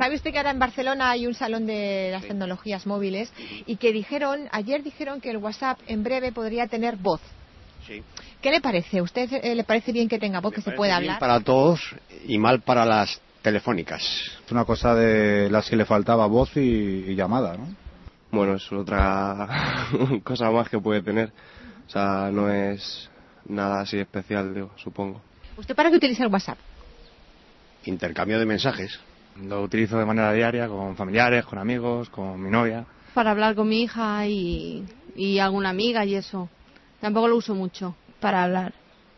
¿Sabe usted que ahora en Barcelona hay un salón de las tecnologías móviles y que ayer dijeron que el WhatsApp en breve podría tener voz? Sí. ¿Qué le parece? ¿A usted le parece bien que tenga voz, que se pueda hablar? Para todos y mal para las telefónicas. Es una cosa de las que le faltaba voz y llamada, ¿no? Bueno, es otra cosa más que puede tener. O sea, no es nada así especial, digo, supongo. ¿Usted para qué utiliza el WhatsApp? Intercambio de mensajes. Lo utilizo de manera diaria con familiares, con amigos, con mi novia. Para hablar con mi hija y alguna amiga y eso. Tampoco lo uso mucho. Para hablar.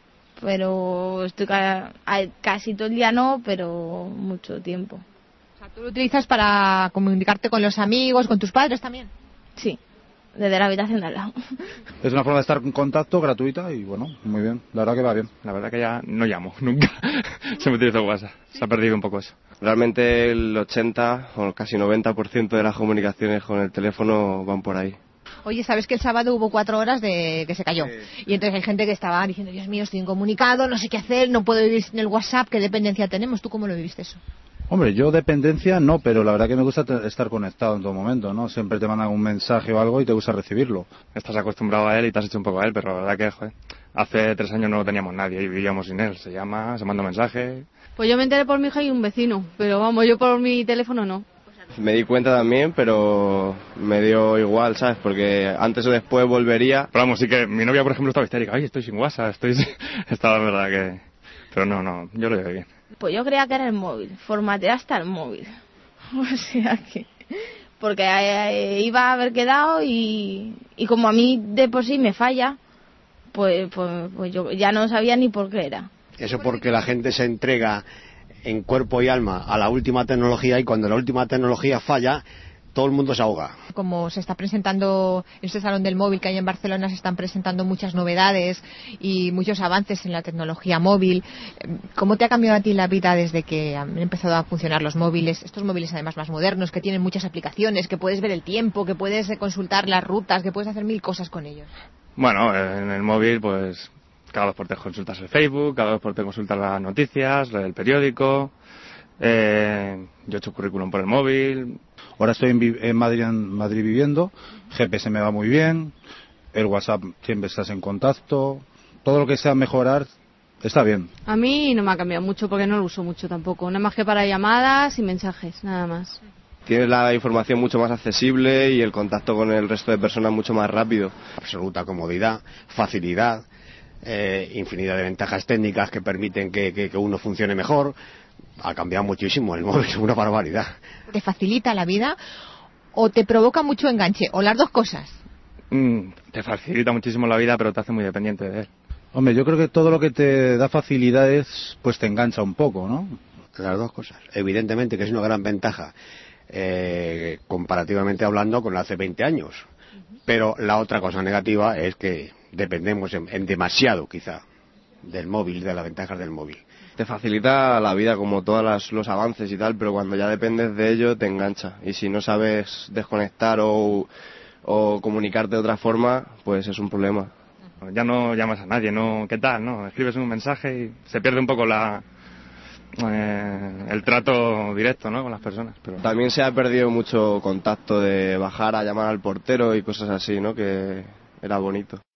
Pero estoy casi todo el día no, pero mucho tiempo. O sea, ¿tú lo utilizas para comunicarte con los amigos, con tus padres también? Sí, desde la habitación de al lado. Es una forma de estar en contacto gratuita y bueno, muy bien. La verdad que va bien. La verdad que ya no llamo, nunca. Se me utiliza WhatsApp. ¿Sí? Se ha perdido un poco eso. Realmente el 80 o casi 90% de las comunicaciones con el teléfono van por ahí. Oye, ¿sabes que el sábado hubo 4 horas de que se cayó? Y entonces hay gente que estaba diciendo, Dios mío, estoy incomunicado, no sé qué hacer, no puedo vivir sin el WhatsApp, ¿qué dependencia tenemos? ¿Tú cómo lo viviste eso? Hombre, yo dependencia no, pero la verdad que me gusta estar conectado en todo momento, ¿no? Siempre te mandan un mensaje o algo y te gusta recibirlo. Estás acostumbrado a él y te has hecho un poco a él, pero la verdad que, joder, hace 3 años no teníamos nadie y vivíamos sin él. Se manda mensajes. Pues yo me enteré por mi hija y un vecino, pero vamos, yo por mi teléfono no. Me di cuenta también, pero me dio igual, ¿sabes? Porque antes o después volvería. Pero vamos, sí que mi novia, por ejemplo, estaba histérica. Ay, estoy sin WhatsApp, Estaba, la verdad que... Pero no, yo lo llevé bien. Pues yo creía que era el móvil, formateé hasta el móvil. O sea que... Porque iba a haber quedado y como a mí de por sí me falla, pues yo ya no sabía ni por qué era. Eso porque la gente se entrega en cuerpo y alma a la última tecnología y cuando la última tecnología falla, todo el mundo se ahoga. Como se está presentando en este salón del móvil que hay en Barcelona, se están presentando muchas novedades y muchos avances en la tecnología móvil. ¿Cómo te ha cambiado a ti la vida desde que han empezado a funcionar los móviles? Estos móviles además más modernos, que tienen muchas aplicaciones, que puedes ver el tiempo, que puedes consultar las rutas, que puedes hacer 1000 cosas con ellos. Bueno, en el móvil, pues... Cada 2 por 3 consultas el Facebook, cada 2 por 3 consultas las noticias, el periódico. Yo he hecho currículum por el móvil. Ahora estoy en Madrid viviendo. GPS me va muy bien. El WhatsApp siempre estás en contacto. Todo lo que sea mejorar está bien. A mí no me ha cambiado mucho porque no lo uso mucho tampoco. Nada más que para llamadas y mensajes, nada más. Tienes la información mucho más accesible y el contacto con el resto de personas mucho más rápido. Absoluta comodidad, facilidad. Infinidad de ventajas técnicas que permiten que uno funcione mejor. Ha cambiado muchísimo el móvil, es una barbaridad. ¿Te facilita la vida o te provoca mucho enganche? ¿O las dos cosas? Te facilita muchísimo la vida, pero te hace muy dependiente de él. Hombre, yo creo que todo lo que te da facilidades, pues te engancha un poco, ¿no? Las dos cosas. Evidentemente que es una gran ventaja, comparativamente hablando, con la hace 20 años. Pero la otra cosa negativa es que dependemos en demasiado, quizá, del móvil, de las ventajas del móvil. Te facilita la vida como todos los avances y tal, pero cuando ya dependes de ello te engancha. Y si no sabes desconectar o comunicarte de otra forma, pues es un problema. Ya no llamas a nadie, ¿no? ¿Qué tal? ¿No? Escribes un mensaje y se pierde un poco el trato directo, ¿no? Con las personas. Pero... También se ha perdido mucho contacto de bajar a llamar al portero y cosas así, ¿no? Que era bonito.